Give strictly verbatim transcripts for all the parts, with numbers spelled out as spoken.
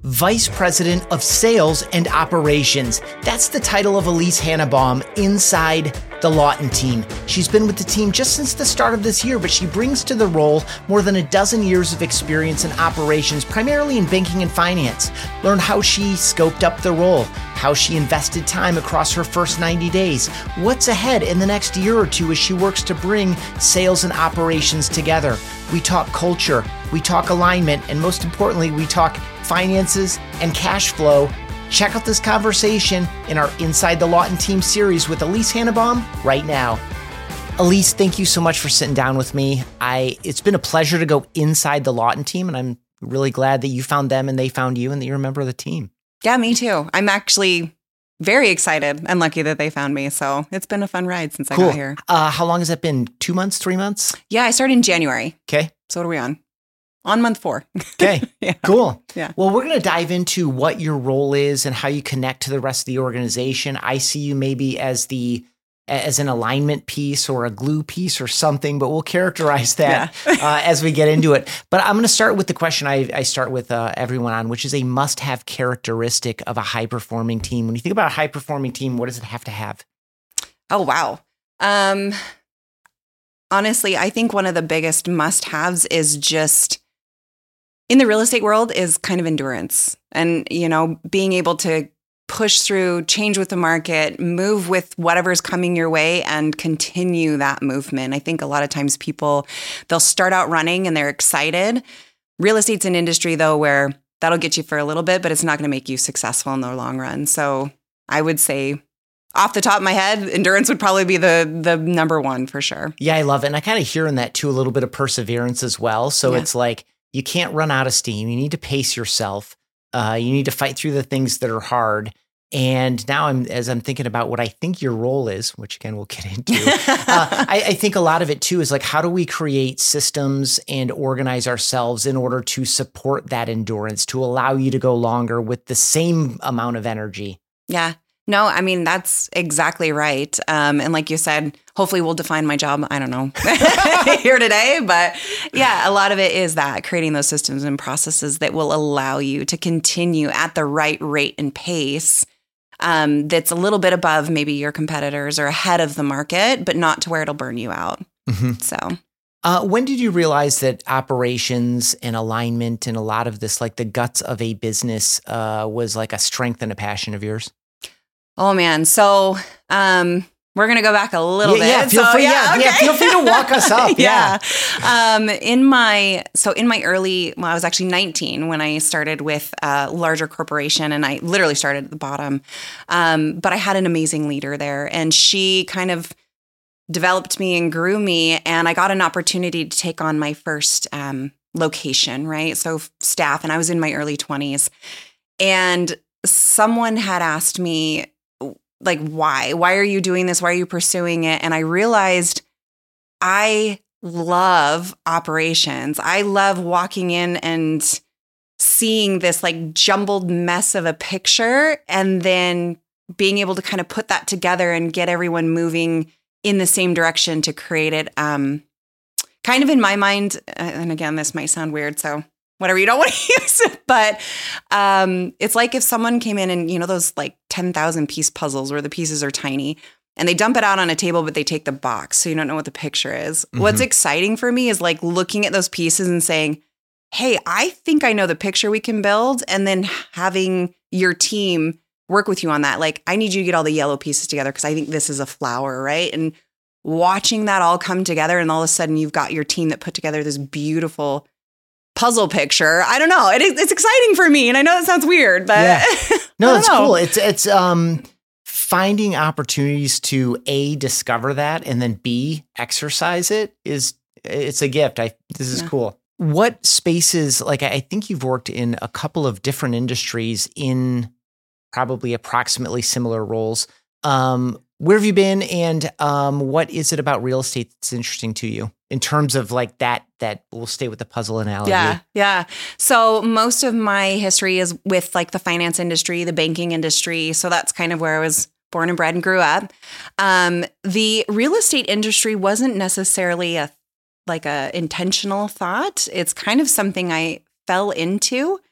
Vice President of Sales and Operations. That's the title of Elise Hannebaum inside the Lawton team. She's been with the team just since the start of this year, but she brings to the role more than a dozen years of experience in operations, primarily in banking and finance. Learn how she scoped up the role, how she invested time across her first ninety days, what's ahead in the next year or two as she works to bring sales and operations together. We talk culture, we talk alignment, and most importantly, we talk finances and cash flow. Check out this conversation in our Inside the Lawton Team series with Elise Hannebaum right now. Elise, thank you so much for sitting down with me. I it's been a pleasure to go inside the Lawton team, and I'm really glad that you found them and they found you and that you're a member of the team. Yeah, me too. I'm actually very excited and lucky that they found me. So it's been a fun ride since Cool. I got here. Uh, how long has that been? Two months, three months? Yeah, I started in January. Okay. So what are we on? On month four. Okay, yeah. Cool. Yeah. Well, we're going to dive into what your role is and how you connect to the rest of the organization. I see you maybe as the as an alignment piece or a glue piece or something, but we'll characterize that yeah. uh, as we get into it. But I'm going to start with the question I, I start with uh, everyone on, which is a must-have characteristic of a high-performing team. When you think about a high-performing team, what does it have to have? Oh, wow. Um, honestly, I think one of the biggest must-haves is just in the real estate world is kind of endurance and, you know, being able to push through, change with the market, move with whatever's coming your way and continue that movement. I think a lot of times people, they'll start out running and they're excited. Real estate's an industry though, where that'll get you for a little bit, but it's not going to make you successful in the long run. So I would say off the top of my head, endurance would probably be the the number one for sure. Yeah, I love it. And I kind of hear in that too, a little bit of perseverance as well. So Yeah. it's like, you can't run out of steam. You need to pace yourself. Uh, you need to fight through the things that are hard. And now I'm, as I'm thinking about what I think your role is, which again, we'll get into, uh, I, I think a lot of it too is like, how do we create systems and organize ourselves in order to support that endurance, to allow you to go longer with the same amount of energy? Yeah. No, I mean, that's exactly right. Um, and like you said, hopefully we'll define my job, I don't know, here today. But yeah, a lot of it is that creating those systems and processes that will allow you to continue at the right rate and pace um, that's a little bit above maybe your competitors or ahead of the market, but not to where it'll burn you out. Mm-hmm. So. Uh, when did you realize that operations and alignment and a lot of this, like the guts of a business, uh, was like a strength and a passion of yours? Oh man. So, um, we're going to go back a little yeah, bit. Yeah, feel so, free. Yeah, yeah, okay. yeah, feel free to walk us up. yeah. yeah. Um, in my, so in my early, well, I was actually nineteen when I started with a larger corporation and I literally started at the bottom. Um, but I had an amazing leader there and she kind of developed me and grew me. And I got an opportunity to take on my first, um, location, right? So staff, and I was in my early twenties and someone had asked me, like, why? Why are you doing this? Why are you pursuing it? And I realized I love operations. I love walking in and seeing this like jumbled mess of a picture and then being able to kind of put that together and get everyone moving in the same direction to create it. Um, kind of in my mind, and again, this might sound weird, so whatever, you don't want to use it. But um, it's like if someone came in and, you know, those like ten thousand piece puzzles where the pieces are tiny and they dump it out on a table, but they take the box. So you don't know what the picture is. Mm-hmm. What's exciting for me is like looking at those pieces and saying, hey, I think I know the picture we can build. And then having your team work with you on that. Like, I need you to get all the yellow pieces together because I think this is a flower, right? And watching that all come together and all of a sudden you've got your team that put together this beautiful puzzle picture. I don't know. It is, it's exciting for me. And I know that sounds weird, but yeah. No, that's know. cool. It's, it's, um, finding opportunities to A, discover that, and then B, exercise it is, it's a gift. I, this is yeah. cool. What spaces, like, I think you've worked in a couple of different industries in probably approximately similar roles. Um, where have you been, and um, what is it about real estate that's interesting to you in terms of like that, that we'll stay with the puzzle analogy? Yeah. Yeah. So most of my history is with like the finance industry, the banking industry. So that's kind of where I was born and bred and grew up. Um, the real estate industry wasn't necessarily a like a intentional thought. It's kind of something I fell into.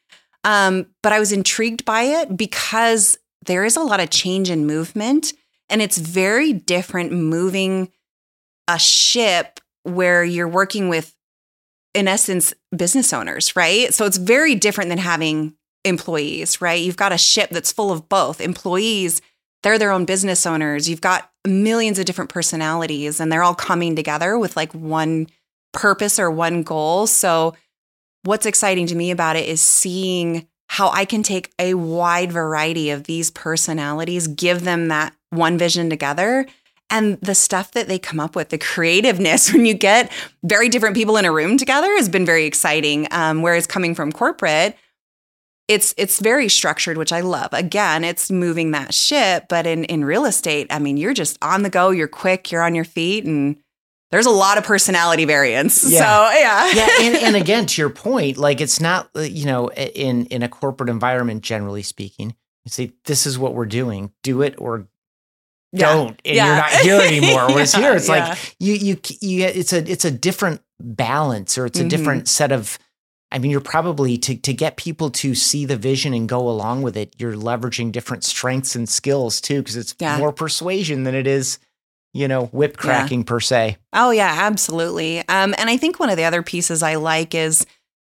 Um, but I was intrigued by it because there is a lot of change and movement, and it's very different moving a ship where you're working with, in essence, business owners, right? So it's very different than having employees, right? You've got a ship that's full of both. Employees, they're their own business owners. You've got millions of different personalities, and they're all coming together with like one purpose or one goal. So what's exciting to me about it is seeing how I can take a wide variety of these personalities, give them that one vision together, and the stuff that they come up with, the creativeness when you get very different people in a room together has been very exciting. Um, whereas coming from corporate, it's it's very structured, which I love. Again, it's moving that ship. But in, in real estate, I mean, you're just on the go, you're quick, you're on your feet, and there's a lot of personality variance. Yeah. So, yeah. yeah. And, and again, to your point, like it's not, you know, in, in a corporate environment, generally speaking, you say, this is what we're doing, do it or don't, and yeah. you're not here anymore. Whereas yeah, here, it's yeah. like you, you, you, it's a, it's a different balance, or it's a mm-hmm. different set of, I mean, you're probably to, to get people to see the vision and go along with it. You're leveraging different strengths and skills too, because it's yeah. more persuasion than it is, you know, whip cracking yeah. per se. Oh yeah, absolutely. Um, and I think one of the other pieces I like is,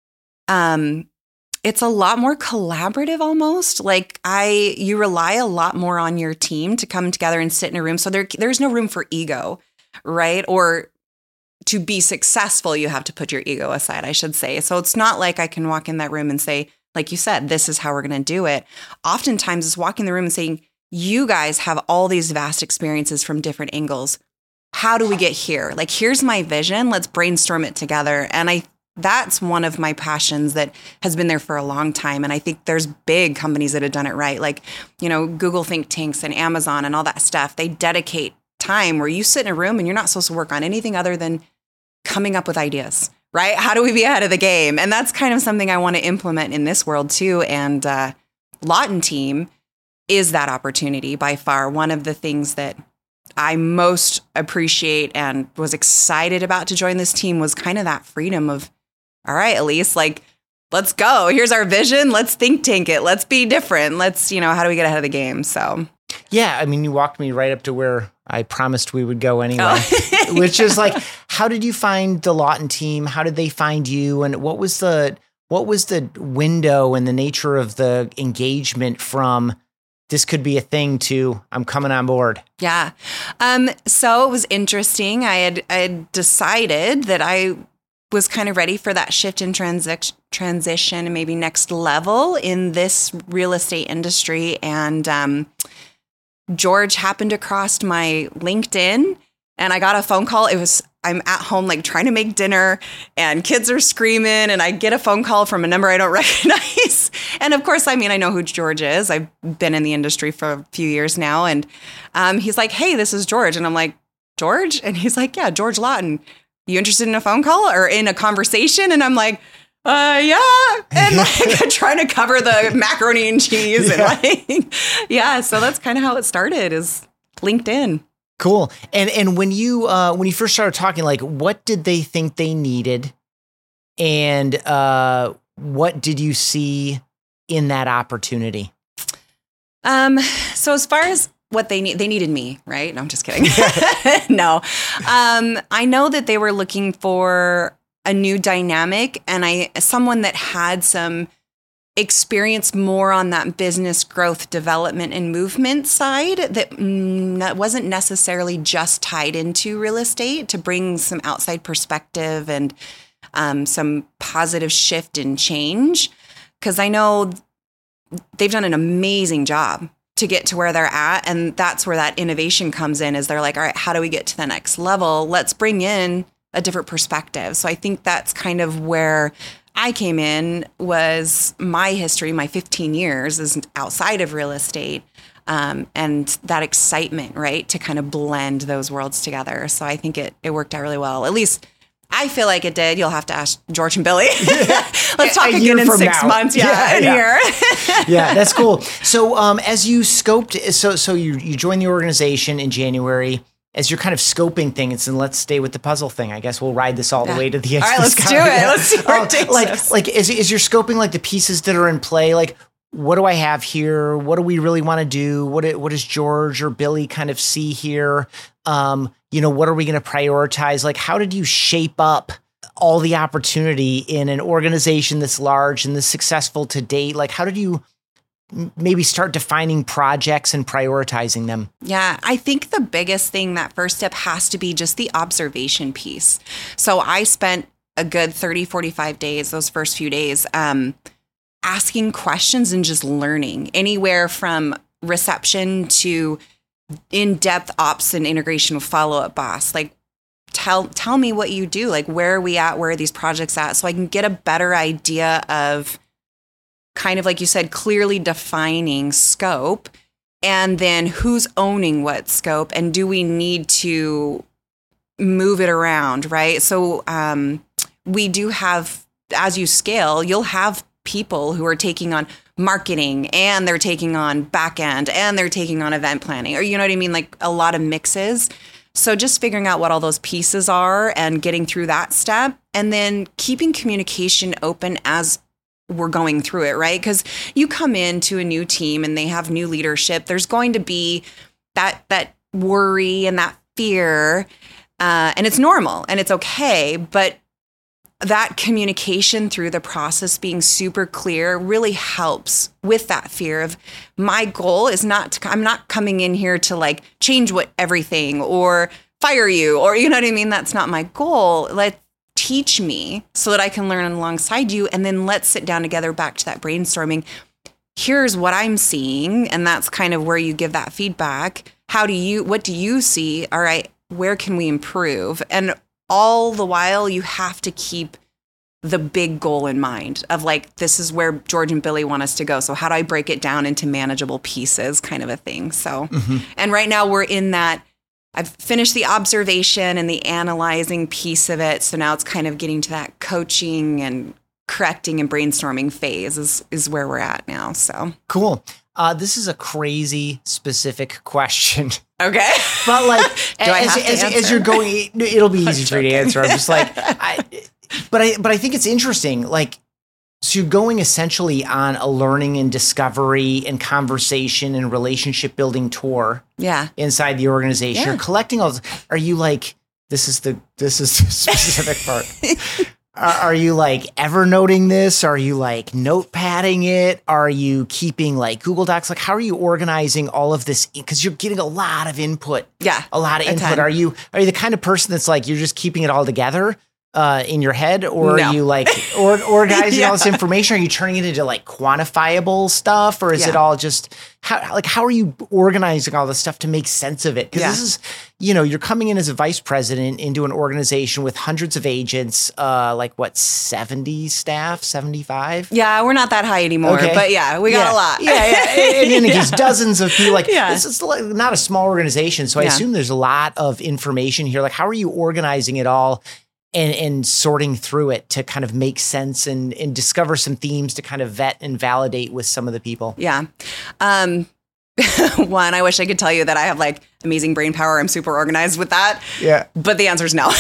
um, it's a lot more collaborative almost. Like I, you rely a lot more on your team to come together and sit in a room. So there, there's no room for ego, right? Or to be successful, you have to put your ego aside, I should say. So it's not like I can walk in that room and say, like you said, this is how we're going to do it. Oftentimes it's walking in the room and saying, you guys have all these vast experiences from different angles. How do we get here? Like, here's my vision. Let's brainstorm it together. And I that's one of my passions that has been there for a long time. And I think there's big companies that have done it right. Like, you know, Google think tanks and Amazon and all that stuff. They dedicate time where you sit in a room and you're not supposed to work on anything other than coming up with ideas, right? How do we be ahead of the game? And that's kind of something I want to implement in this world too. And uh, Lawton Team is that opportunity by far. One of the things that I most appreciate and was excited about to join this team was kind of that freedom of, all right, Elise, like, let's go. Here's our vision. Let's think tank it. Let's be different. Let's, you know, how do we get ahead of the game? So, yeah, I mean, you walked me right up to where I promised we would go anyway, oh. which is like, how did you find the Lawton Team? How did they find you? And what was the, what was the window and the nature of the engagement from this could be a thing to I'm coming on board? Yeah. Um, so it was interesting. I had, I had decided that I was kind of ready for that shift in transi- transition and maybe next level in this real estate industry. And um, George happened across my LinkedIn and I got a phone call. It was, I'm at home, like trying to make dinner and kids are screaming and I get a phone call from a number I don't recognize. And of course, I mean, I know who George is. I've been in the industry for a few years now. And um, he's like, hey, this is George. And I'm like, George? And he's like, yeah, George Lawton. You interested in a phone call or in a conversation? And I'm like, uh, yeah. And like trying to cover the macaroni and cheese. And yeah. like, yeah. So that's kind of how it started, is LinkedIn. Cool. And and when you uh, when you first started talking, like, what did they think they needed, and uh, what did you see in that opportunity? Um. So as far as what they need, they needed me, right? No, I'm just kidding. no. Um. I know that they were looking for a new dynamic, and I someone that had some experience more on that business growth, development, and movement side that mm, wasn't necessarily just tied into real estate, to bring some outside perspective and um, some positive shift and change. Because I know they've done an amazing job to get to where they're at. And that's where that innovation comes in, is they're like, all right, how do we get to the next level? Let's bring in a different perspective. So I think that's kind of where I came in, was my history, my fifteen years is outside of real estate, um, and that excitement, right, to kind of blend those worlds together. So I think it it worked out really well. At least I feel like it did. You'll have to ask George and Billy. Let's talk a again in six now. months. Yeah, yeah, in yeah. a year. yeah, that's cool. So um, as you scoped, so so you you joined the organization in January. as you're kind of scoping things, and let's stay with the puzzle thing. I guess we'll ride this all yeah. the way to the edge. All right, of the let's sky. do it. Let's see where uh, it takes like, us. like, is, is you're scoping like the pieces that are in play, like, what do I have here? What do we really want to do? What what does George or Billy kind of see here? Um, you know, what are we going to prioritize? Like, how did you shape up all the opportunity in an organization this large and this successful to date? Like, how did you maybe start defining projects and prioritizing them? Yeah, I think the biggest thing, that first step has to be just the observation piece. So I spent a good thirty, forty-five days, those first few days, um, asking questions and just learning, anywhere from reception to in-depth ops and integration with follow-up boss. Like, tell tell me what you do. Like, where are we at? Where are these projects at? So I can get a better idea of, kind of like you said, clearly defining scope, and then who's owning what scope, and do we need to move it around, right? So um, we do have, as you scale, you'll have people who are taking on marketing, and they're taking on back end, and they're taking on event planning, or you know what I mean? Like a lot of mixes. So just figuring out what all those pieces are and getting through that step, and then keeping communication open as we're going through it, right? Because you come into a new team and they have new leadership. There's going to be that that worry and that fear, uh, and it's normal and it's okay. But that communication through the process being super clear really helps with that fear of, my goal is not to, I'm not coming in here to like change what everything or fire you, or you know what I mean? That's not my goal. Let teach me so that I can learn alongside you. And then let's sit down together, back to that brainstorming. Here's what I'm seeing. And that's kind of where you give that feedback. How do you, what do you see? All right, where can we improve? And all the while you have to keep the big goal in mind of like, this is where George and Billy want us to go. So how do I break it down into manageable pieces, kind of a thing. So, mm-hmm. and right now we're in that, I've finished the observation and the analyzing piece of it. So now it's kind of getting to that coaching and correcting and brainstorming phase is, is where we're at now. So cool. Uh, this is a crazy specific question. Okay. But like, Do I as, have to as, answer? as you're going, it'll be easy for you to answer. I'm just like, I, but I, but I think it's interesting. Like, so you're going essentially on a learning and discovery and conversation and relationship building tour. Yeah. Inside the organization, Yeah. you're collecting all this. Are you like, this is the, this is the specific part. Are, are you like evernoting this? Are you like notepadding it? Are you keeping like Google Docs? Like, how are you organizing all of this? Because you're getting a lot of input. Yeah. A lot of a input. ton. Are you, are you the kind of person that's like, you're just keeping it all together? Uh, in your head, or No. are you like or, organizing Yeah. all this information? Are you turning it into like quantifiable stuff, or is Yeah. it all just how like how are you organizing all this stuff to make sense of it? Because Yeah. this is, you know, you're coming in as a vice president into an organization with hundreds of agents, uh, like what, seventy staff, seventy-five? Yeah, we're not that high anymore, Okay. but yeah, we got yeah. a lot. Yeah, yeah. And, and it's Yeah. dozens of people. Like, Yeah. this is like not a small organization, so I Yeah. assume there's a lot of information here. Like, how are you organizing it all? And, and sorting through it to kind of make sense and, and discover some themes to kind of vet and validate with some of the people. Yeah. Um, one, I wish I could tell you that I have like amazing brain power. I'm super organized with that. Yeah. But the answer is no.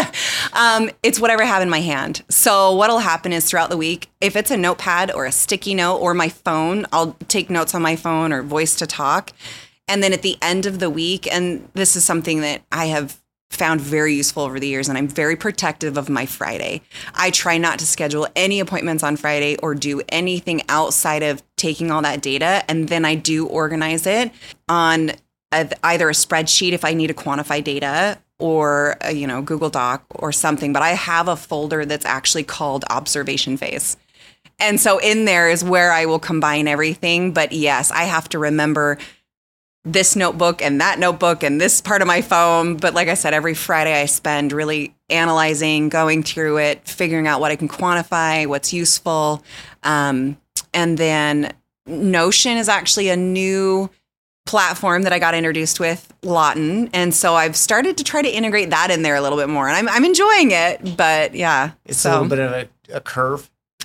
um, it's whatever I have in my hand. So what'll happen is throughout the week, if it's a notepad or a sticky note or my phone, I'll take notes on my phone or voice to talk. And then at the end of the week, and this is something that I have found very useful over the years, and I'm very protective of my Friday. I try not to schedule any appointments on Friday or do anything outside of taking all that data, and then I do organize it on a, either a spreadsheet if I need to quantify data, or a, you know, Google Doc or something. But I have a folder that's actually called observation phase. And so in there is where I will combine everything. But yes, I have to remember this notebook and that notebook and this part of my phone. But like I said, every Friday I spend really analyzing, going through it, figuring out what I can quantify, what's useful. Um, and then Notion is actually a new platform that I got introduced with, Lawton. And so I've started to try to integrate that in there a little bit more. And I'm I'm enjoying it, but yeah. It's so. a little bit of a, a curve.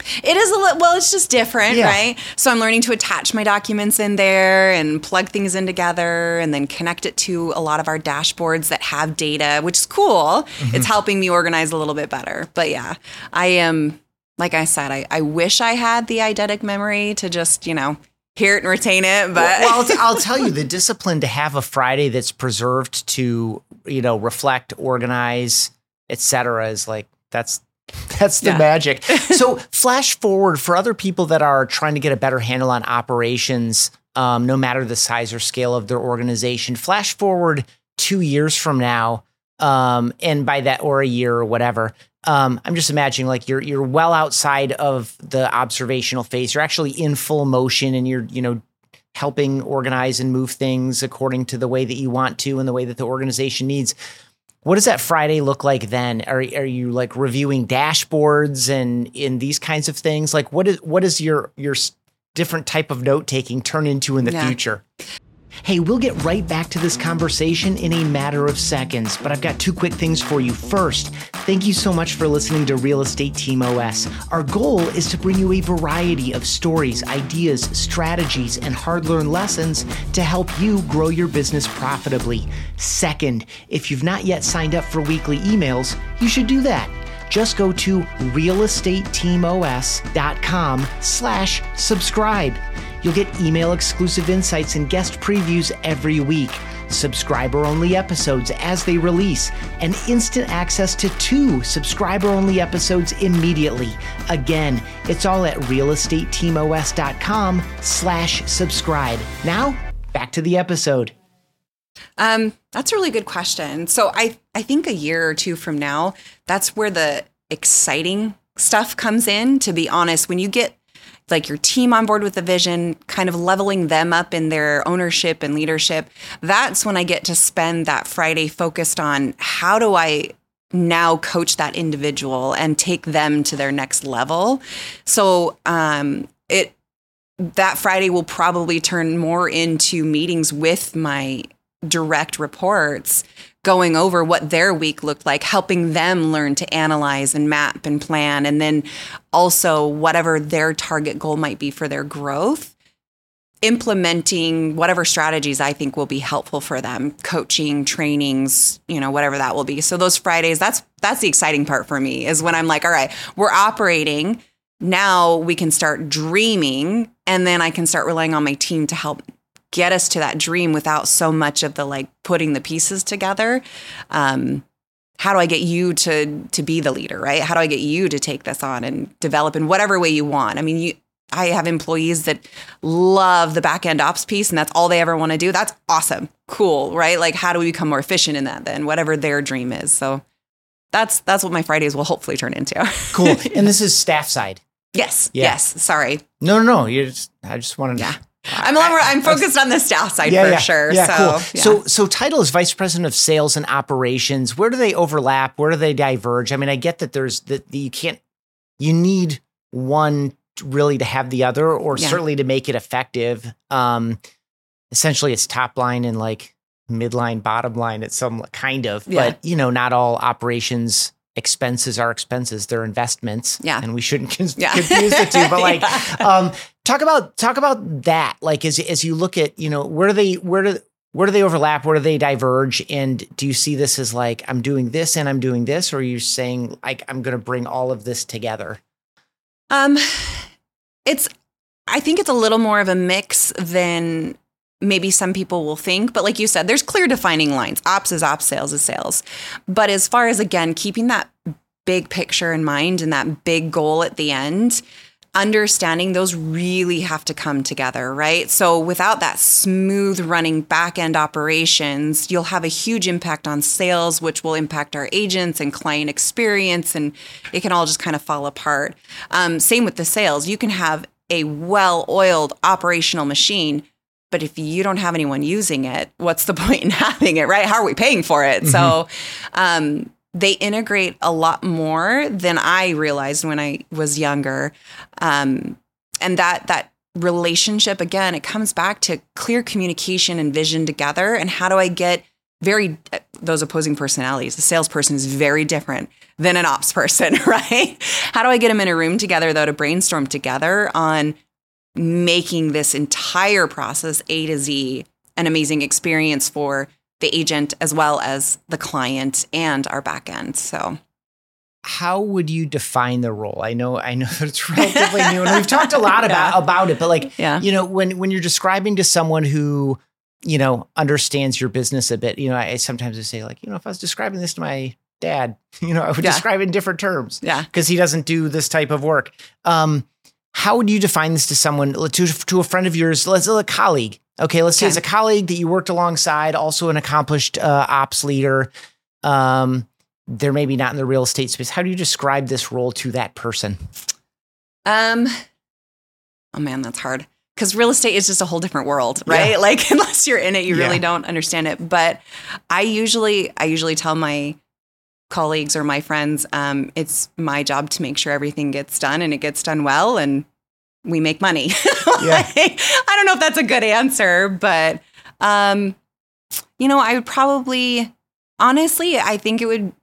It is a little, well, it's just different, Yeah. right? So I'm learning to attach my documents in there and plug things in together and then connect it to a lot of our dashboards that have data, which is cool. Mm-hmm. It's helping me organize a little bit better. But yeah, I am, like I said, I, I wish I had the eidetic memory to just, you know, hear it and retain it. But well, well I'll, t- I'll tell you, the discipline to have a Friday that's preserved to, you know, reflect, organize, et cetera, is like, that's, That's the yeah. magic. So flash forward for other people that are trying to get a better handle on operations, um, no matter the size or scale of their organization. Flash forward two years from now, um, and by that, or a year or whatever. Um, I'm just imagining like you're you're well outside of the observational phase. You're actually in full motion, and you're you know helping organize and move things according to the way that you want to and the way that the organization needs. What does that Friday look like then? Are are you like reviewing dashboards and in these kinds of things? Like what is what is your your different type of note taking turn into in the yeah. future? Hey, we'll get right back to this conversation in a matter of seconds, but I've got two quick things for you. First, thank you so much for listening to Real Estate Team O S. Our goal is to bring you a variety of stories, ideas, strategies, and hard-learned lessons to help you grow your business profitably. Second, if you've not yet signed up for weekly emails, you should do that. Just go to realestateteamos.com slash subscribe. You'll get email exclusive insights and guest previews every week, subscriber-only episodes as they release, and instant access to two subscriber-only episodes immediately. Again, it's all at realestateteamos.com slash subscribe. Now, back to the episode. Um, that's a really good question. So I, I think a year or two from now, that's where the exciting stuff comes in, to be honest. When you get like your team on board with the vision, kind of leveling them up in their ownership and leadership, that's when I get to spend that Friday focused on how do I now coach that individual and take them to their next level. So um, it that Friday will probably turn more into meetings with my direct reports, going over what their week looked like, helping them learn to analyze and map and plan, and then also whatever their target goal might be for their growth, implementing whatever strategies I think will be helpful for them, coaching, trainings, you know, whatever that will be. So those Fridays, that's that's the exciting part for me, is when I'm like, all right, we're operating. Now we can start dreaming, and then I can start relying on my team to help get us to that dream without so much of the like putting the pieces together. Um, how do I get you to to be the leader, right? How do I get you to take this on and develop in whatever way you want? I mean, you, I have employees that love the back end ops piece, and that's all they ever want to do. That's awesome, cool, right? Like, how do we become more efficient in that then? Whatever their dream is. So that's that's what my Fridays will hopefully turn into. Cool. And this is staff side. Yes. Yeah. Yes. Sorry. No, no, no. You just I just wanted to. Yeah. I'm a lot more, I'm focused on the staff side yeah, for yeah, sure. Yeah, so, cool. yeah. so, so title is Vice President of Sales and Operations. Where do they overlap? Where do they diverge? I mean, I get that there's that you can't, you need one really to have the other, or yeah. certainly to make it effective. Um, essentially, it's top line and like midline, bottom line. It's some kind of, yeah. but you know, not all operations expenses are expenses; they're investments. Yeah, and we shouldn't con- yeah. confuse the two. But like, yeah. um, talk about talk about that. Like, as as you look at, you know, where do they where do where do they overlap? Where do they diverge? And do you see this as like, I'm doing this and I'm doing this, or are you saying like I'm going to bring all of this together? Um, it's. I think it's a little more of a mix than maybe some people will think, but like you said, there's clear defining lines. Ops is ops, sales is sales. But as far as, again, keeping that big picture in mind and that big goal at the end, understanding those really have to come together, right? So without that smooth running back end operations, you'll have a huge impact on sales, which will impact our agents and client experience, and it can all just kind of fall apart. Um, same with the sales. You can have a well-oiled operational machine, but if you don't have anyone using it, what's the point in having it, right? How are we paying for it? Mm-hmm. So um, they integrate a lot more than I realized when I was younger. Um, and that that relationship, again, it comes back to clear communication and vision together. And how do I get very those opposing personalities. A salesperson is very different than an ops person, right? How do I get them in a room together, though, to brainstorm together on making this entire process A to Z an amazing experience for the agent as well as the client and our back end? So how would you define the role? I know, I know that it's relatively new, and we've talked a lot about, yeah. about it, but like, yeah. you know, when, when you're describing to someone who, you know, understands your business a bit, you know, I, I sometimes would say like, you know, if I was describing this to my dad, you know, I would yeah. describe it in different terms. Yeah. Because he doesn't do this type of work. Um, how would you define this to someone, to, to a friend of yours, let's say a colleague? Okay. Let's say okay. it's a colleague that you worked alongside, also an accomplished uh, ops leader. Um, They're maybe not in the real estate space. How do you describe this role to that person? Um, oh man, that's hard. Because real estate is just a whole different world, right? Yeah. Like unless you're in it, you yeah. really don't understand it. But I usually, I usually tell my colleagues or my friends, um, it's my job to make sure everything gets done and it gets done well, and we make money. Yeah. Like, I don't know if that's a good answer, but um, you know, I would probably, honestly, I think it would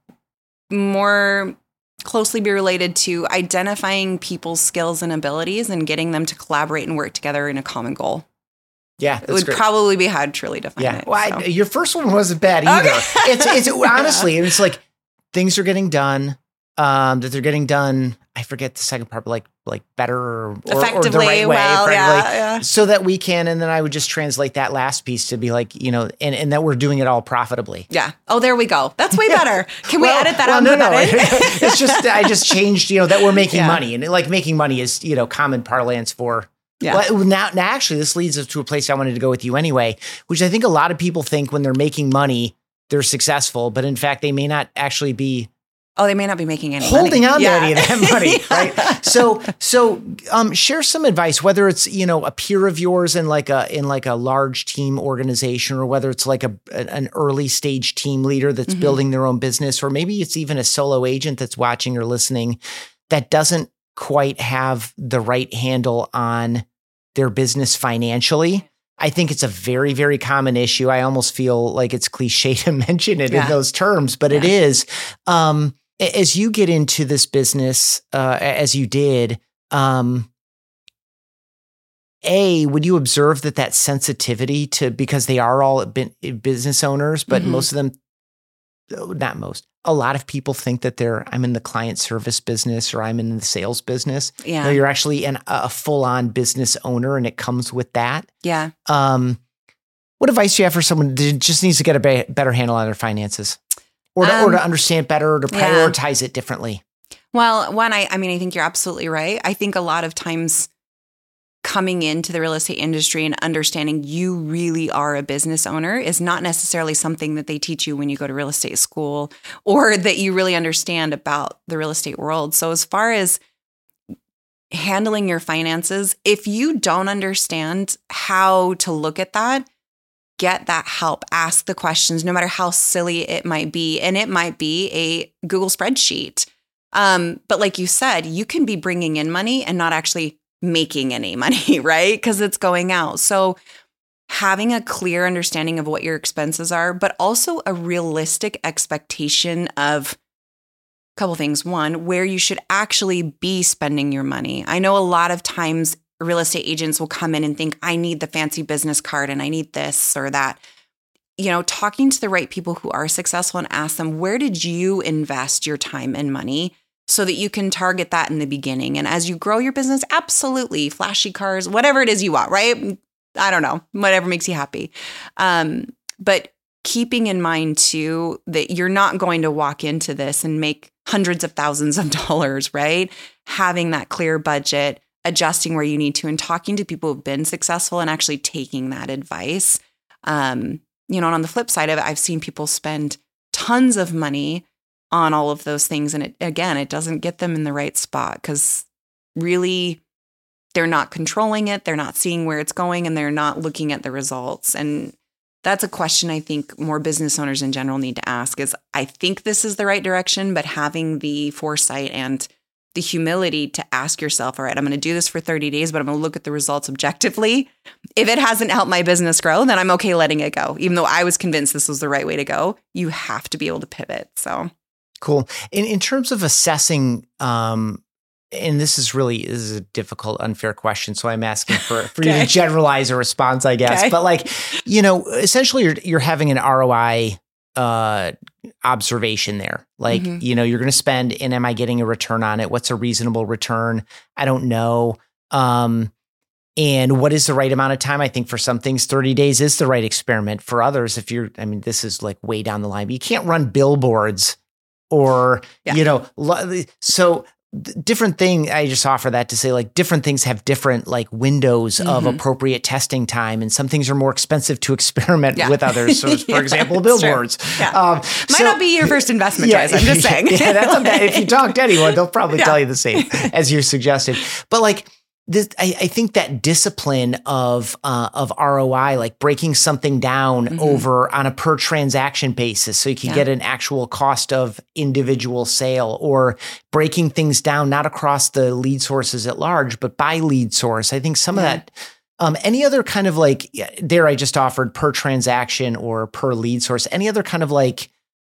more closely be related to identifying people's skills and abilities and getting them to collaborate and work together in a common goal. Yeah, it would great. probably be how I'd truly define yeah. it. Well, so. I, your first one wasn't bad either. Okay. It's it's honestly, it's like things are getting done. Um, that they're getting done. I forget the second part, but like like better or, or, effectively, or the right way, well, yeah, yeah. so that we can. And then I would just translate that last piece to be like, you know, and, and that we're doing it all profitably. Yeah. Oh, there we go. That's way better. Can we well, edit that well, out? No, no. It's just I just changed, you know, that we're making yeah. money, and like making money is, you know, common parlance for. Yeah. Well, now, now, actually, this leads us to a place I wanted to go with you anyway, which I think a lot of people think when they're making money, they're successful, but in fact, they may not actually be. Oh, they may not be making any holding money. on yeah. to any of that money, yeah. right? So, so um, share some advice, whether it's, you know, a peer of yours in like a in like a large team organization, or whether it's like a an early stage team leader that's mm-hmm. building their own business, or maybe it's even a solo agent that's watching or listening that doesn't quite have the right handle on their business financially. I think it's a very, very common issue. I almost feel like it's cliche to mention it yeah. in those terms, but yeah. it is. Um, As you get into this business, uh, as you did, um, A, would you observe that that sensitivity to, because they are all business owners, but mm-hmm. most of them, not most, a lot of people think that they're, I'm in the client service business or I'm in the sales business. Yeah. No, you're actually an, a full-on business owner, and it comes with that. Yeah. Um, what advice do you have for someone that just needs to get a be- better handle on their finances? Or to, um, or to understand better, or to prioritize yeah. it differently? Well, one, I, I mean, I think you're absolutely right. I think a lot of times coming into the real estate industry and understanding you really are a business owner is not necessarily something that they teach you when you go to real estate school, or that you really understand about the real estate world. So as far as handling your finances, if you don't understand how to look at that, get that help, ask the questions, no matter how silly it might be. And it might be a Google spreadsheet. Um, but like you said, you can be bringing in money and not actually making any money, right? Because it's going out. So having a clear understanding of what your expenses are, but also a realistic expectation of a couple things. One, where you should actually be spending your money. I know a lot of times real estate agents will come in and think, I need the fancy business card and I need this or that. You know, talking to the right people who are successful and ask them, where did you invest your time and money so that you can target that in the beginning? And as you grow your business, absolutely, flashy cars, whatever it is you want, right? I don't know, whatever makes you happy. Um, but keeping in mind too, that you're not going to walk into this and make hundreds of thousands of dollars, right? Having that clear budget, adjusting where you need to, and talking to people who've been successful and actually taking that advice. Um, you know, and on the flip side of it, I've seen people spend tons of money on all of those things. And it, again, it doesn't get them in the right spot because really they're not controlling it. They're not seeing where it's going, and they're not looking at the results. And that's a question I think more business owners in general need to ask is, I think this is the right direction, but having the foresight and the humility to ask yourself, all right, I'm going to do this for thirty days, but I'm going to look at the results objectively. If it hasn't helped my business grow, then I'm okay letting it go. Even though I was convinced this was the right way to go, you have to be able to pivot. So cool. In in terms of assessing, um, and this is really this is a difficult, unfair question, so I'm asking for, for okay. you to generalize a response, I guess. Okay. But like, you know, essentially you're you're having an R O I uh, observation there. Like, mm-hmm. you know, you're going to spend, and am I getting a return on it? What's a reasonable return? I don't know. Um, and what is the right amount of time? I think for some things, thirty days is the right experiment. For others, if you're, I mean, this is like way down the line, but you can't run billboards or, yeah. you know, so different thing. I just offer that to say like different things have different like windows mm-hmm. of appropriate testing time, and some things are more expensive to experiment yeah. with others. So, for yeah, example, billboards. Yeah. Um, Might so, not be your first investment yeah, choice. I'm just saying. Yeah, that's okay. If you talk to anyone, they'll probably yeah. tell you the same as you suggested. But like this, I, I think that discipline of uh, of R O I, like breaking something down mm-hmm. over on a per transaction basis, so you can yeah. get an actual cost of individual sale, or breaking things down not across the lead sources at large, but by lead source. I think some yeah. of that. Um, any other kind of like there, I just offered per transaction or per lead source. Any other kind of like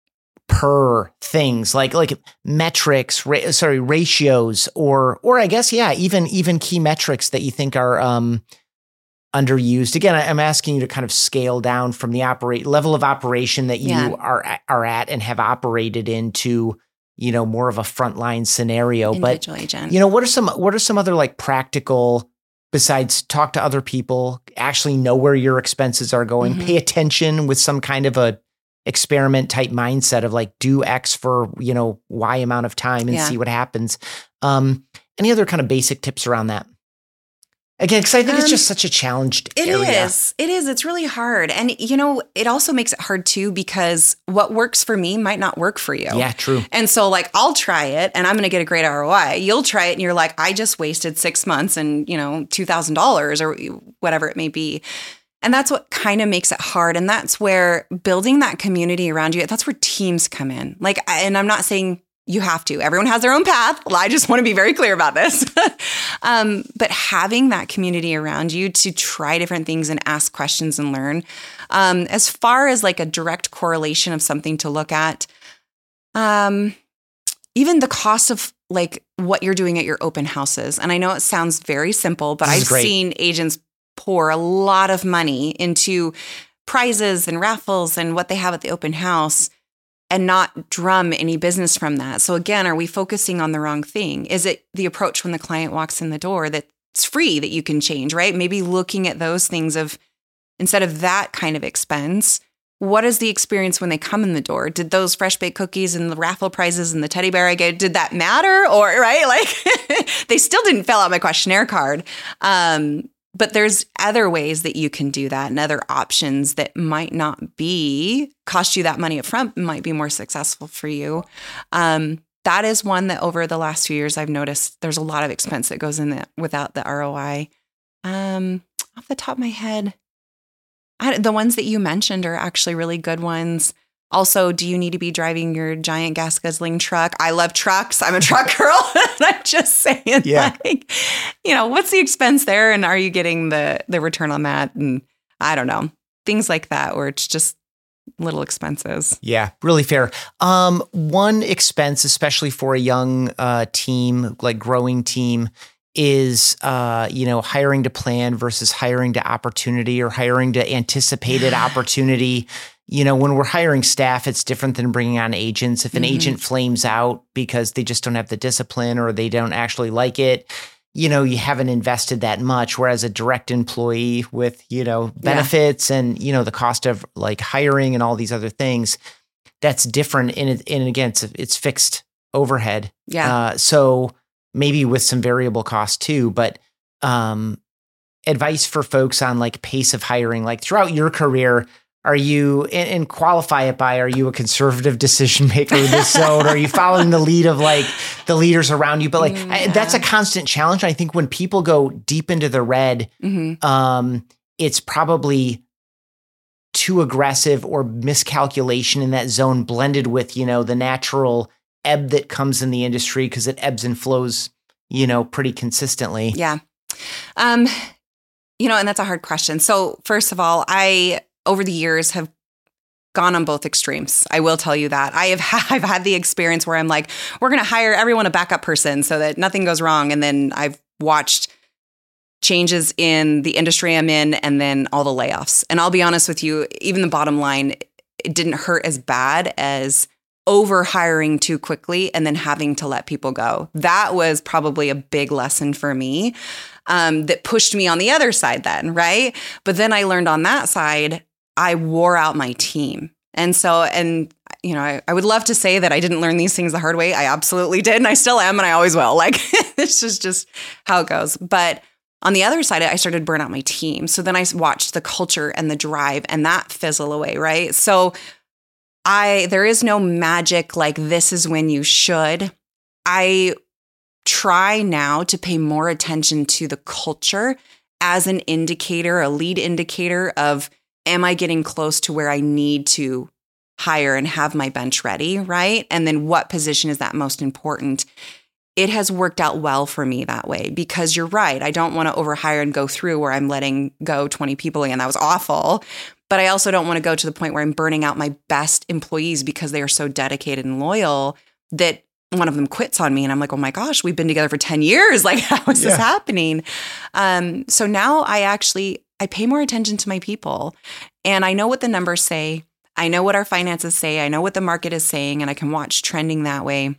per things like like metrics, ra- sorry, ratios, or or I guess yeah, even even key metrics that you think are um, underused. Again, I, I'm asking you to kind of scale down from the operate level of operation that you yeah. are are at and have operated into, you know, more of a frontline scenario. Individual but agent. You know, what are some what are some other like practical, besides talk to other people, actually know where your expenses are going, mm-hmm. pay attention with some kind of a experiment type mindset of like do X for, you know, Y amount of time and yeah. see what happens. Um, any other kind of basic tips around that? Again, because I think um, it's just such a challenged it area. It is. It is. It's really hard. And, you know, it also makes it hard too, because what works for me might not work for you. Yeah, true. And so like, I'll try it and I'm going to get a great R O I. You'll try it and you're like, I just wasted six months and, you know, two thousand dollars or whatever it may be. And that's what kind of makes it hard. And that's where building that community around you, that's where teams come in. Like, and I'm not saying you have to. Everyone has their own path. Well, I just want to be very clear about this. um, but having that community around you to try different things and ask questions and learn. Um, as far as like a direct correlation of something to look at, um, even the cost of like what you're doing at your open houses. And I know it sounds very simple, but I've seen agents pour a lot of money into prizes and raffles and what they have at the open house and not drum any business from that. So again, are we focusing on the wrong thing? Is it the approach when the client walks in the door that's free that you can change, right? Maybe looking at those things of, instead of that kind of expense, what is the experience when they come in the door? Did those fresh baked cookies and the raffle prizes and the teddy bear I gave, did that matter? Or, right? Like they still didn't fill out my questionnaire card. Um, But there's other ways that you can do that and other options that might not be cost you that money up front, might be more successful for you. Um, that is one that over the last few years, I've noticed there's a lot of expense that goes in that without the R O I. Um, off the top of my head, I, the ones that you mentioned are actually really good ones. Also, do you need to be driving your giant gas guzzling truck? I love trucks. I'm a truck girl. I'm just saying, yeah. like, you know, what's the expense there? And are you getting the the return on that? And I don't know, things like that, where it's just little expenses. Yeah, really fair. Um, one expense, especially for a young uh, team, like growing team, is, uh, you know, hiring to plan versus hiring to opportunity or hiring to anticipated opportunity. You know, when we're hiring staff, it's different than bringing on agents. If an mm-hmm. agent flames out because they just don't have the discipline or they don't actually like it, you know, you haven't invested that much. Whereas a direct employee with, you know, benefits yeah. and, you know, the cost of like hiring and all these other things, that's different. And, it, and again, it's, it's fixed overhead. Yeah. Uh, so maybe with some variable cost too, but um, advice for folks on like pace of hiring, like throughout your career, are you, and, and qualify it by, are you a conservative decision maker in this zone? Or are you following the lead of like the leaders around you? But like, yeah. I, that's a constant challenge. I think when people go deep into the red, mm-hmm. um, it's probably too aggressive or miscalculation in that zone blended with, you know, the natural ebb that comes in the industry because it ebbs and flows, you know, pretty consistently? Yeah. Um, you know, and that's a hard question. So first of all, I, over the years have gone on both extremes. I will tell you that. I have ha- I've had the experience where I'm like, we're going to hire everyone a backup person so that nothing goes wrong. And then I've watched changes in the industry I'm in and then all the layoffs. And I'll be honest with you, even the bottom line, it didn't hurt as bad as over hiring too quickly and then having to let people go. That was probably a big lesson for me, um, that pushed me on the other side then, right? But then I learned on that side, I wore out my team. And so, and, you know, I, I would love to say that I didn't learn these things the hard way. I absolutely did. And I still am. And I always will. Like, this is just how it goes. But on the other side, I started to burn out my team. So then I watched the culture and the drive and that fizzle away, right? So I, there is no magic like this is when you should. I try now to pay more attention to the culture as an indicator, a lead indicator of, am I getting close to where I need to hire and have my bench ready, right? And then what position is that most important? It has worked out well for me that way because you're right. I don't want to overhire and go through where I'm letting go twenty people again. That was awful. But I also don't want to go to the point where I'm burning out my best employees because they are so dedicated and loyal that one of them quits on me. And I'm like, oh my gosh, we've been together for ten years. Like, how is yeah. this happening? Um, so now I actually, I pay more attention to my people and I know what the numbers say. I know what our finances say. I know what the market is saying, and I can watch trending that way.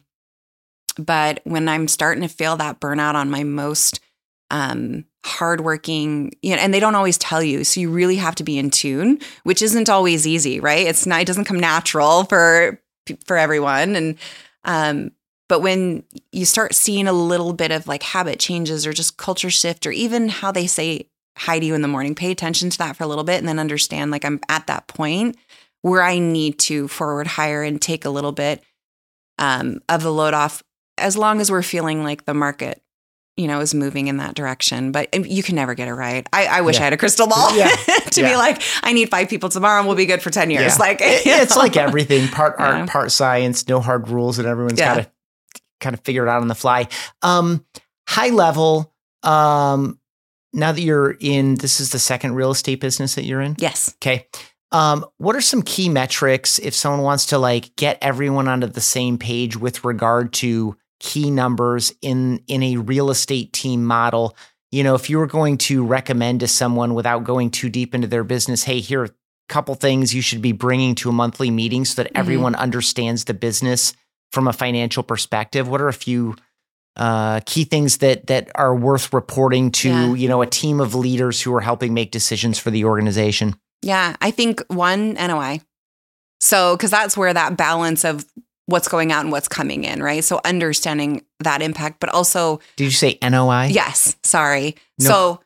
But when I'm starting to feel that burnout on my most um, hardworking, you know, and they don't always tell you, so you really have to be in tune, which isn't always easy, right? It's not, it doesn't come natural for for everyone, and um, but when you start seeing a little bit of like habit changes or just culture shift, or even how they say hi to you in the morning, pay attention to that for a little bit, and then understand like I'm at that point where I need to forward hire and take a little bit um, of the load off. As long as we're feeling like the market, you know, is moving in that direction. But you can never get it right. I, I wish yeah. I had a crystal ball yeah. to yeah. be like, I need five people tomorrow and we'll be good for ten years. Yeah. Like it, It's like everything, part art, yeah. part science, no hard rules, and everyone's yeah. got to kind of figure it out on the fly. Um, high level, um, now that you're in, this is the second real estate business that you're in? Yes. Okay. Um, what are some key metrics if someone wants to like get everyone onto the same page with regard to key numbers in, in a real estate team model? You know, if you were going to recommend to someone without going too deep into their business, hey, here are a couple things you should be bringing to a monthly meeting so that mm-hmm. everyone understands the business from a financial perspective. What are a few uh, key things that that are worth reporting to, yeah. you know, a team of leaders who are helping make decisions for the organization? Yeah, I think one, N O I. So, because that's where that balance of what's going out and what's coming in, right? So understanding that impact, but also... Did you say N O I? Yes, sorry. No. So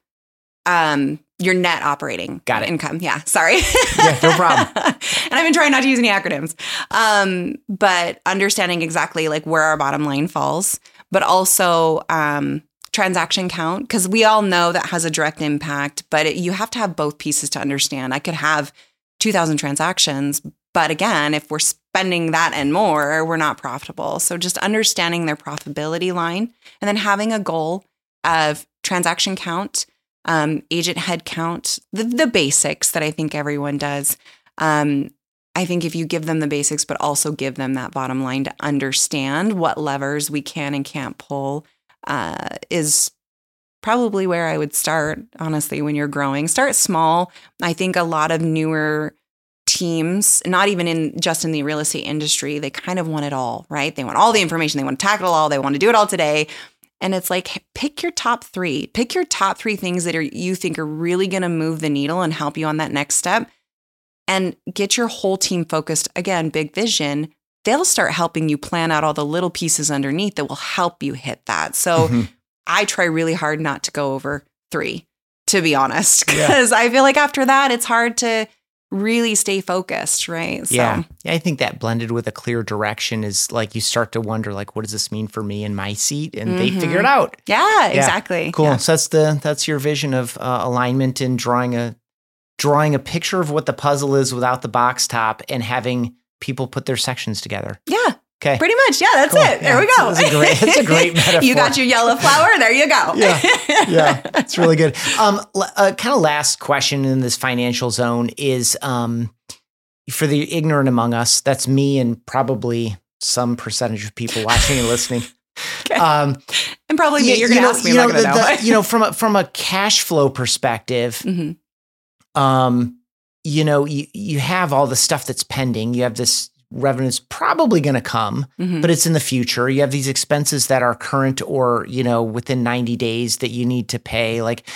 um, your net operating Got it. income. Yeah, sorry. Yeah, no problem. And I've been trying not to use any acronyms. Um, but understanding exactly like where our bottom line falls, but also... Um, transaction count, because we all know that has a direct impact, but it, you have to have both pieces to understand. I could have two thousand transactions, but again, if we're spending that and more, we're not profitable. So just understanding their profitability line and then having a goal of transaction count, um, agent head count, the, the basics that I think everyone does. Um, I think if you give them the basics, but also give them that bottom line to understand what levers we can and can't pull, uh, is probably where I would start, honestly, when you're growing. Start small. I think a lot of newer teams, not even in just in the real estate industry, they kind of want it all, right? They want all the information. They want to tackle it all. They want to do it all today. And it's like, pick your top three. Pick your top three things that are you think are really going to move the needle and help you on that next step. And get your whole team focused. Again, big vision. They'll start helping you plan out all the little pieces underneath that will help you hit that. So mm-hmm. I try really hard not to go over three, to be honest, because yeah. I feel like after that, it's hard to really stay focused, right? So, yeah. yeah. I think that blended with a clear direction is like you start to wonder, like, what does this mean for me in my seat? And mm-hmm. they figure it out. Yeah, yeah. exactly. Cool. Yeah. So that's the that's your vision of uh, alignment and drawing a drawing a picture of what the puzzle is without the box top and having people put their sections together. Yeah. Okay. Pretty much. Yeah, that's Cool. it. Yeah, there we go. That's a great, that's a great metaphor. You got your yellow flower. There you go. Yeah. Yeah. It's really good. Um, uh, kind of last question in this financial zone is, um, for the ignorant among us, that's me and probably some percentage of people watching and listening. Okay. Um, and probably me. You're you going to know, ask me. You I'm know, not going to know. the, you know, from a, from a cash flow perspective, mm-hmm. um, you know, you, you have all the stuff that's pending. You have this revenue is probably going to come, mm-hmm. but it's in the future. You have these expenses that are current or, you know, within ninety days that you need to pay. Like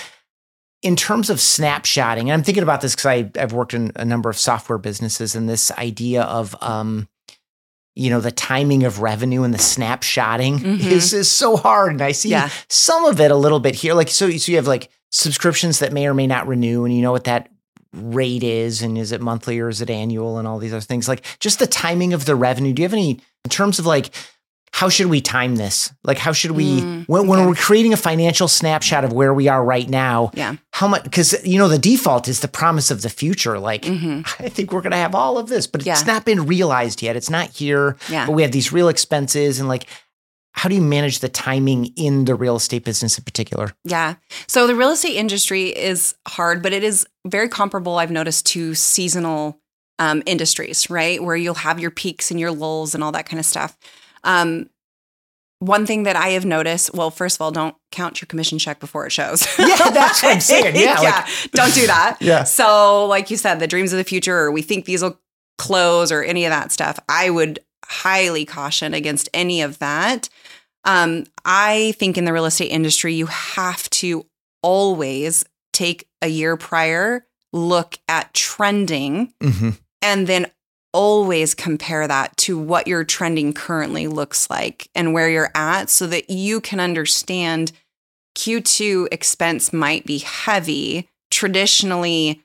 in terms of snapshotting, and I'm thinking about this because I've worked in a number of software businesses, and this idea of, um, you know, the timing of revenue and the snapshotting mm-hmm. is, is so hard. And I see yeah. some of it a little bit here. Like, so, so you have like subscriptions that may or may not renew, and you know what that rate is, and is it monthly or is it annual, and all these other things. Like just the timing of the revenue. Do you have any, in terms of like, how should we time this? Like, how should we, mm, when, when okay. we're creating a financial snapshot of where we are right now, yeah. how much, because, you know, the default is the promise of the future. Like, mm-hmm. I think we're going to have all of this, but yeah. it's not been realized yet. It's not here, yeah. but we have these real expenses. And like, how do you manage the timing in the real estate business in particular? Yeah. So the real estate industry is hard, but it is very comparable, I've noticed, to seasonal um, industries, right? Where you'll have your peaks and your lulls and all that kind of stuff. Um, one thing that I have noticed, well, first of all, don't count your commission check before it shows. Yeah, that's what I'm saying. Yeah. yeah. Like, don't do that. Yeah. So like you said, the dreams of the future, or we think these will close, or any of that stuff, I would highly caution against any of that. Um, I think in the real estate industry, you have to always take a year prior, look at trending, mm-hmm. and then always compare that to what your trending currently looks like and where you're at, so that you can understand Q two expense might be heavy. Traditionally,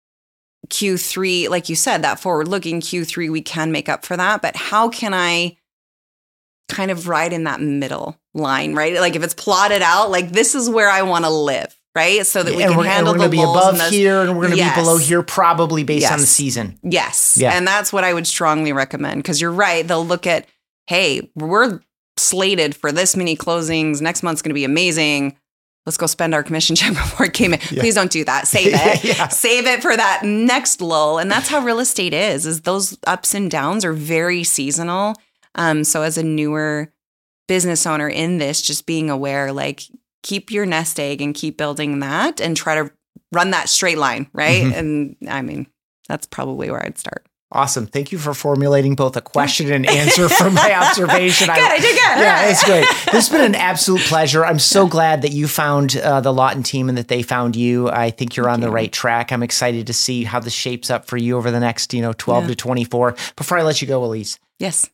Q three, like you said, that forward-looking Q three, we can make up for that. But how can I kind of ride in that middle line, right? Like if it's plotted out, like this is where I want to live, right? So that we and can we're, handle and we're the going to be lulls above and those. here, and we're going to Yes. be below here, probably based Yes. on the season. Yes. Yeah. And that's what I would strongly recommend, because you're right. They'll look at, hey, we're slated for this many closings. Next month's going to be amazing. Let's go spend our commission check before it came in. Yeah. Please don't do that. Save it. Yeah. Save it for that next lull. And that's how real estate is, is those ups and downs are very seasonal. Um, so as a newer business owner in this, just being aware, like keep your nest egg and keep building that and try to run that straight line, right? Mm-hmm. And I mean, that's probably where I'd start. Awesome. Thank you for formulating both a question and answer from my observation. Good, I, I did good. Yeah, right. it's great. This has been an absolute pleasure. I'm so glad that you found uh, the Lawton team and that they found you. I think you're Thank on the you. right track. I'm excited to see how this shapes up for you over the next, you know, twelve Yeah. to twenty-four. Before I let you go, Elise, Yes.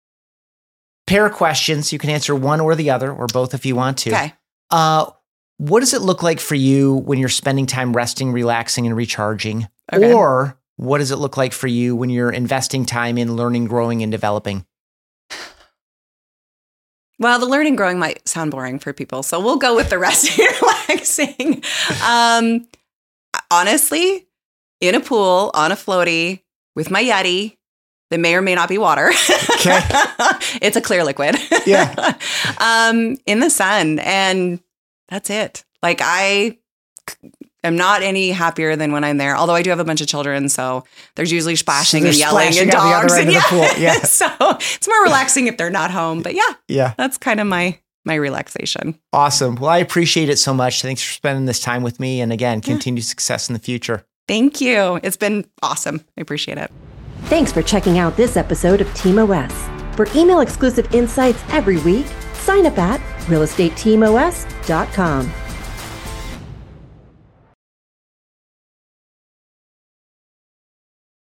pair of questions. You can answer one or the other, or both if you want to. Okay. Uh, what does it look like for you when you're spending time resting, relaxing, and recharging? Okay. Or what does it look like for you when you're investing time in learning, growing, and developing? Well, the learning growing might sound boring for people, so we'll go with the resting and relaxing. Um, honestly, in a pool, on a floaty, with my Yeti, that may or may not be water. Okay. It's a clear liquid. Yeah. um, in the sun, and that's it. Like I am not any happier than when I'm there. Although I do have a bunch of children, so there's usually splashing So and they're yelling splashing and out the other dogs. end And of the yeah. pool. Yeah. So it's more relaxing if they're not home. But yeah, Yeah. that's kind of my my relaxation. Awesome. Well, I appreciate it so much. Thanks for spending this time with me. And again, continued success in the future. Thank you. It's been awesome. I appreciate it. Thanks for checking out this episode of Team O S. For email exclusive insights every week, sign up at real estate team o s dot com.